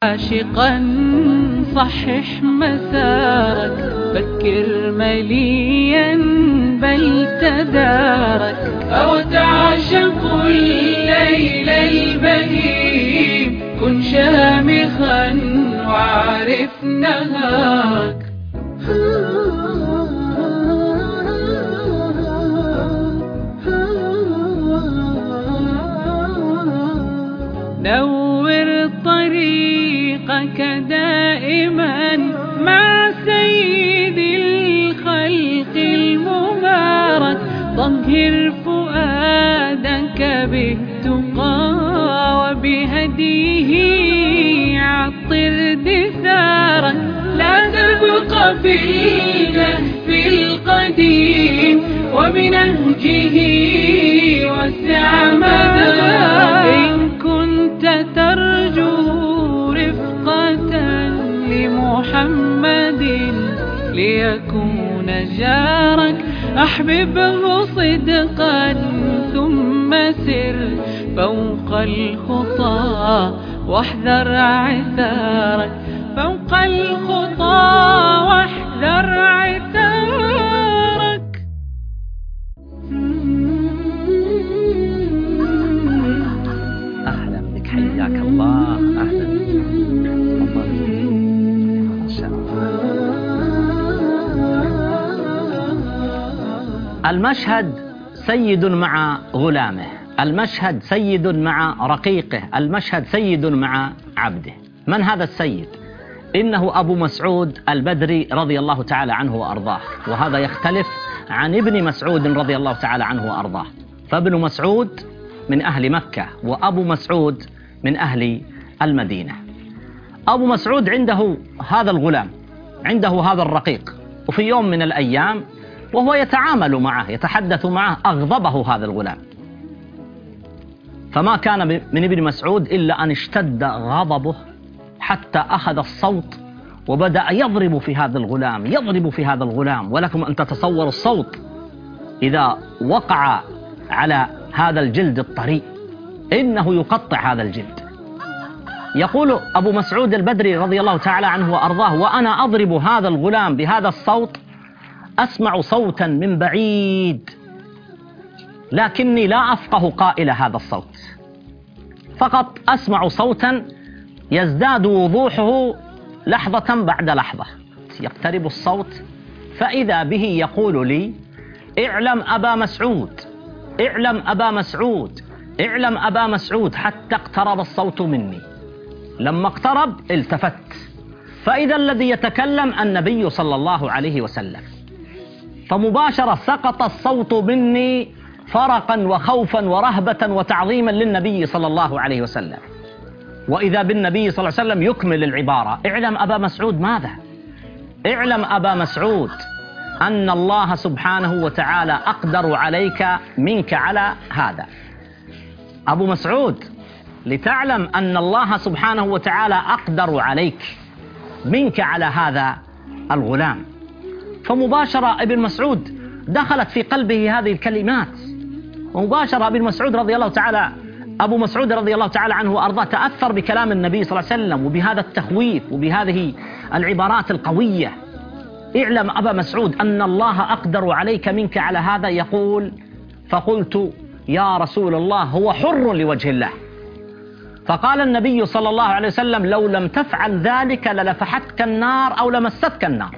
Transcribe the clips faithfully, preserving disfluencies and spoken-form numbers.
عاشقا صحح مسارك، فكر مليا بل تدارك، أو تعشق الليل البهيم، كن شامخا وعرف نهارك. نور طريقك دائما مع سيد الخلق المبارك، طهر فؤادك بالتقى وبهديه عطر دثارك، لا تبقى في الكهف القديم وبنهجه وسع مدارك. ترجو رفقة لمحمد ليكون جارك، أحببه صدقا ثم سر فوق الخطى واحذر عثارك، فوق الخطى واحذر عثارك. حياك الله، أهلا. ما شاء الله. المشهد سيد مع غلامه، المشهد سيد مع رقيقه، المشهد سيد مع عبده. من هذا السيد؟ إنه أبو مسعود البدري رضي الله تعالى عنه وأرضاه، وهذا يختلف عن ابن مسعود رضي الله تعالى عنه وأرضاه. فابن مسعود من أهل مكة، وأبو مسعود من أهل المدينة. أبو مسعود عنده هذا الغلام، عنده هذا الرقيق، وفي يوم من الأيام وهو يتعامل معه يتحدث معه أغضبه هذا الغلام، فما كان من ابن مسعود إلا أن اشتد غضبه حتى أخذ الصوت وبدأ يضرب في هذا الغلام يضرب في هذا الغلام. ولكم أن تتصوروا الصوت إذا وقع على هذا الجلد الطري إنه يقطع هذا الجلد. يقول أبو مسعود البدري رضي الله تعالى عنه وأرضاه: وأنا أضرب هذا الغلام بهذا الصوت أسمع صوتا من بعيد، لكني لا أفقه قائل هذا الصوت، فقط أسمع صوتا يزداد وضوحه لحظة بعد لحظة. يقترب الصوت فإذا به يقول لي: اعلم أبا مسعود، اعلم أبا مسعود، اعلم أبا مسعود، حتى اقترب الصوت مني. لما اقترب التفت فإذا الذي يتكلم النبي صلى الله عليه وسلم، فمباشرة سقط الصوت مني فرقا وخوفا ورهبة وتعظيما للنبي صلى الله عليه وسلم. وإذا بالنبي صلى الله عليه وسلم يكمل العبارة: اعلم أبا مسعود ماذا؟ اعلم أبا مسعود أن الله سبحانه وتعالى أقدر عليك منك على هذا. أبو مسعود، لتعلم أن الله سبحانه وتعالى أقدر عليك منك على هذا الغلام. فمباشرة ابن مسعود دخلت في قلبه هذه الكلمات، ومباشرة ابن مسعود رضي الله تعالى أبو مسعود رضي الله تعالى عنه وأرضاه تأثر بكلام النبي صلى الله عليه وسلم وبهذا التخويف وبهذه العبارات القوية. اعلم أبا مسعود أن الله أقدر عليك منك على هذا. يقول: فقلت: يا رسول الله، هو حر لوجه الله. فقال النبي صلى الله عليه وسلم: لو لم تفعل ذلك للفحتك النار أو لمستك النار.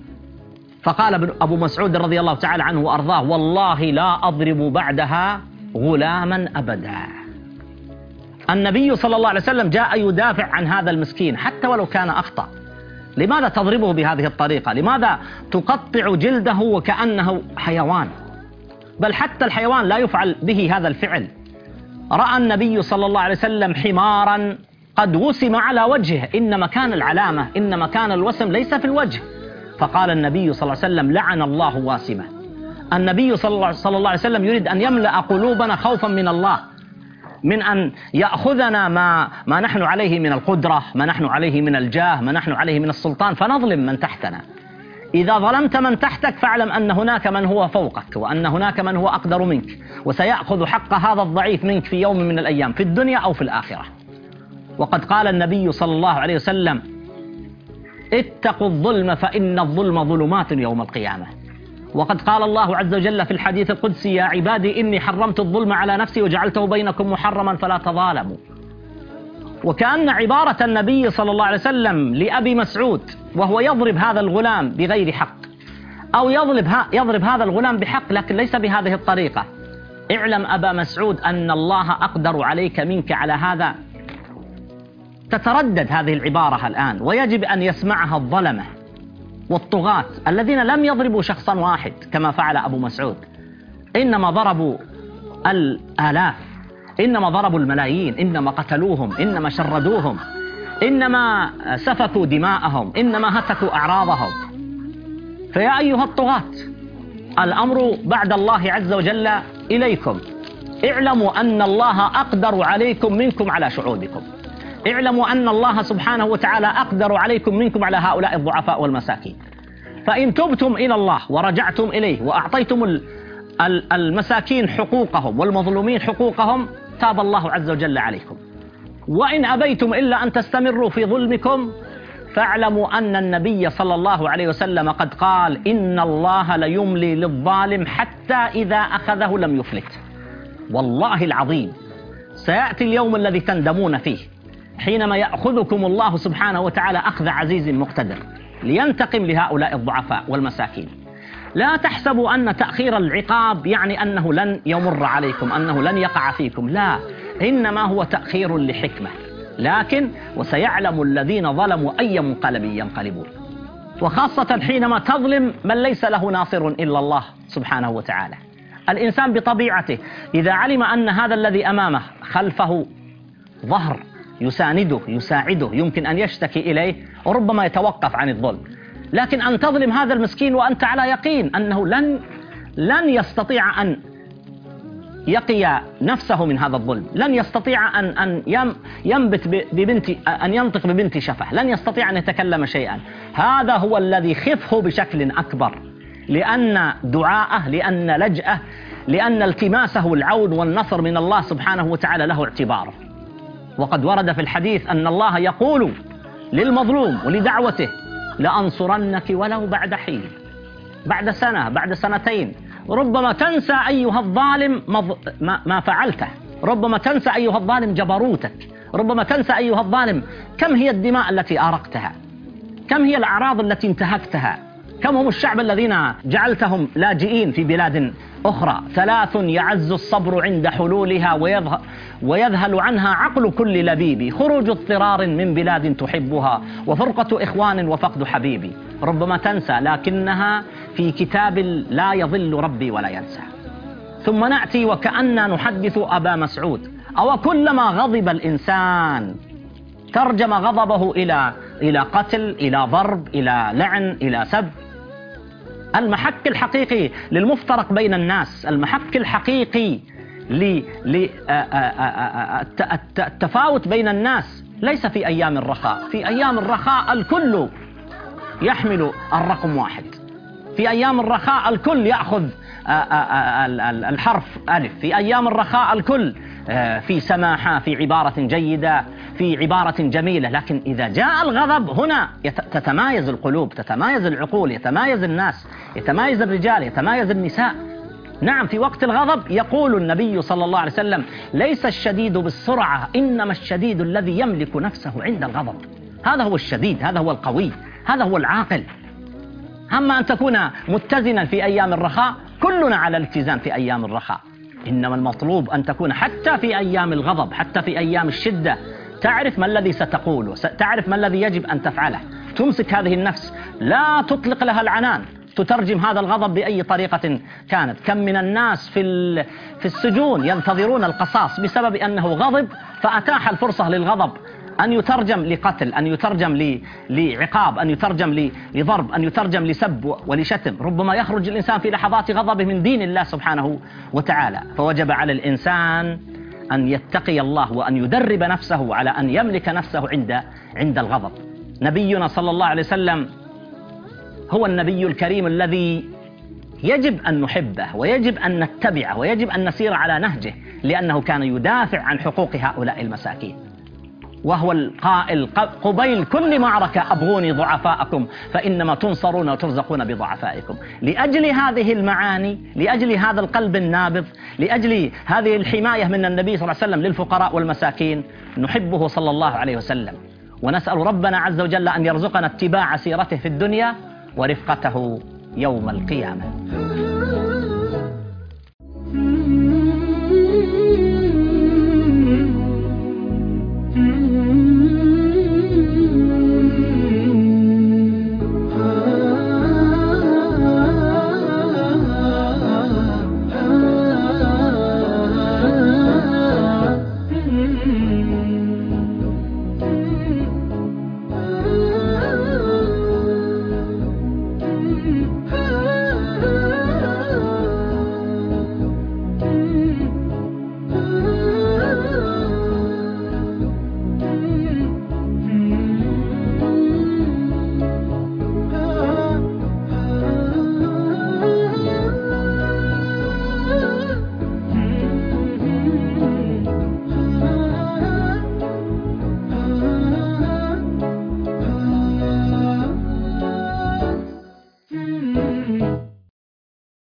فقال أبو مسعود رضي الله تعالى عنه وأرضاه: والله لا أضرب بعدها غلاما أبدا. النبي صلى الله عليه وسلم جاء يدافع عن هذا المسكين حتى ولو كان أخطأ. لماذا تضربه بهذه الطريقة؟ لماذا تقطع جلده وكأنه حيوان؟ بل حتى الحيوان لا يفعل به هذا الفعل. رأى النبي صلى الله عليه وسلم حمارا قد وسم على وجهه، إن مكان العلامة إن مكان الوسم ليس في الوجه. فقال النبي صلى الله عليه وسلم: لعن الله واسمه. النبي صلى الله عليه وسلم يريد أن يملأ قلوبنا خوفا من الله، من أن يأخذنا ما, ما نحن عليه من القدرة، ما نحن عليه من الجاه، ما نحن عليه من السلطان، فنظلم من تحتنا. إذا ظلمت من تحتك فاعلم أن هناك من هو فوقك، وأن هناك من هو أقدر منك، وسيأخذ حق هذا الضعيف منك في يوم من الأيام، في الدنيا أو في الآخرة. وقد قال النبي صلى الله عليه وسلم: اتقوا الظلم فإن الظلم ظلمات يوم القيامة. وقد قال الله عز وجل في الحديث القدسي: يا عبادي إني حرمت الظلم على نفسي وجعلته بينكم محرما فلا تظالموا. وكأن عبارة النبي صلى الله عليه وسلم لأبي مسعود وهو يضرب هذا الغلام بغير حق، أو يضرب, يضرب هذا الغلام بحق لكن ليس بهذه الطريقة: اعلم أبا مسعود أن الله أقدر عليك منك على هذا. تتردد هذه العبارة الآن، ويجب أن يسمعها الظلمة والطغاة الذين لم يضربوا شخصا واحد كما فعل أبو مسعود، إنما ضربوا الآلاف، إنما ضربوا الملايين، إنما قتلوهم، إنما شردوهم، إنما سفكوا دماءهم، إنما هتكوا أعراضهم. فيا أيها الطغاة، الأمر بعد الله عز وجل إليكم. اعلموا أن الله أقدر عليكم منكم على شعوبكم. اعلموا أن الله سبحانه وتعالى أقدر عليكم منكم على هؤلاء الضعفاء والمساكين. فإن تبتم إلى الله ورجعتم إليه وأعطيتم المساكين حقوقهم والمظلومين حقوقهم، تاب الله عز وجل عليكم. وإن أبيتم إلا أن تستمروا في ظلمكم، فاعلموا أن النبي صلى الله عليه وسلم قد قال: إن الله ليملي للظالم حتى إذا أخذه لم يفلت. والله العظيم سيأتي اليوم الذي تندمون فيه، حينما يأخذكم الله سبحانه وتعالى أخذ عزيز مقتدر لينتقم لهؤلاء الضعفاء والمساكين. لا تحسبوا أن تأخير العقاب يعني أنه لن يمر عليكم، أنه لن يقع فيكم، لا، إنما هو تأخير لحكمة. لكن وسيعلم الذين ظلموا أي منقلب ينقلبون، وخاصة حينما تظلم من ليس له ناصر إلا الله سبحانه وتعالى. الإنسان بطبيعته إذا علم أن هذا الذي أمامه خلفه ظهر يسانده يساعده يمكن أن يشتكي إليه، وربما يتوقف عن الظلم. لكن أن تظلم هذا المسكين وأنت على يقين أنه لن لن يستطيع أن يقي نفسه من هذا الظلم، لن يستطيع أن أن ينبت ببنت أن ينطق ببنت شفه، لن يستطيع أن يتكلم شيئا. هذا هو الذي خفه بشكل أكبر، لأن دعاءه، لأن لجأه، لأن التماسه العون والنصر من الله سبحانه وتعالى له اعتباره. وقد ورد في الحديث أن الله يقول للمظلوم ولدعوته: لأنصرنك ولو بعد حين، بعد سنة، بعد سنتين. ربما تنسى أيها الظالم ما فعلته، ربما تنسى أيها الظالم جبروتك، ربما تنسى أيها الظالم كم هي الدماء التي آرقتها، كم هي الأعراض التي انتهكتها، كم هم الشعب الذين جعلتهم لاجئين في بلاد أخرى. ثلاث يعز الصبر عند حلولها ويذهل عنها عقل كل لبيب: خروج اضطرار من بلاد تحبها، وفرقة إخوان، وفقد حبيبي. ربما تنسى، لكنها في كتاب لا يضل ربي ولا ينسى. ثم نأتي وكأننا نحدث أبا مسعود: أو كلما غضب الإنسان ترجم غضبه إلى إلى قتل، إلى ضرب، إلى لعن، إلى سب. المحك الحقيقي للمفترق بين الناس، المحك الحقيقي للتفاوت بين الناس ليس في أيام الرخاء. في أيام الرخاء الكل يحمل الرقم واحد، في أيام الرخاء الكل يأخذ الحرف ألف، في أيام الرخاء الكل في سماحة، في عبارة جيدة، في عبارة جميلة. لكن إذا جاء الغضب هنا تتمايز القلوب، تتمايز العقول، يتمايز الناس، يتمايز الرجال، يتمايز النساء. نعم، في وقت الغضب يقول النبي صلى الله عليه وسلم: ليس الشديد بالسرعة، إنما الشديد الذي يملك نفسه عند الغضب. هذا هو الشديد، هذا هو القوي، هذا هو العاقل. أما أن تكون متزنا في أيام الرخاء، كلنا على الاتزان في أيام الرخاء، إنما المطلوب أن تكون حتى في أيام الغضب، حتى في أيام الشدة، تعرف ما الذي ستقوله، تعرف ما الذي يجب أن تفعله. تمسك هذه النفس، لا تطلق لها العنان، تترجم هذا الغضب بأي طريقة كانت. كم من الناس في في السجون ينتظرون القصاص بسبب أنه غضب، فأتاح الفرصة للغضب أن يترجم لقتل، أن يترجم لعقاب، أن يترجم لضرب، أن يترجم لسب ولشتم. ربما يخرج الإنسان في لحظات غضبه من دين الله سبحانه وتعالى. فوجب على الإنسان أن يتقي الله وأن يدرب نفسه على أن يملك نفسه عند عند الغضب. نبينا صلى الله عليه وسلم هو النبي الكريم الذي يجب أن نحبه، ويجب أن نتبعه، ويجب أن نسير على نهجه، لأنه كان يدافع عن حقوق هؤلاء المساكين. وهو القائل قبيل كل معركة: أبغوني ضعفاءكم فإنما تنصرون وترزقون بضعفائكم. لأجل هذه المعاني، لأجل هذا القلب النابض، لأجل هذه الحماية من النبي صلى الله عليه وسلم للفقراء والمساكين، نحبه صلى الله عليه وسلم، ونسأل ربنا عز وجل أن يرزقنا اتباع سيرته في الدنيا ورفقته يوم القيامة.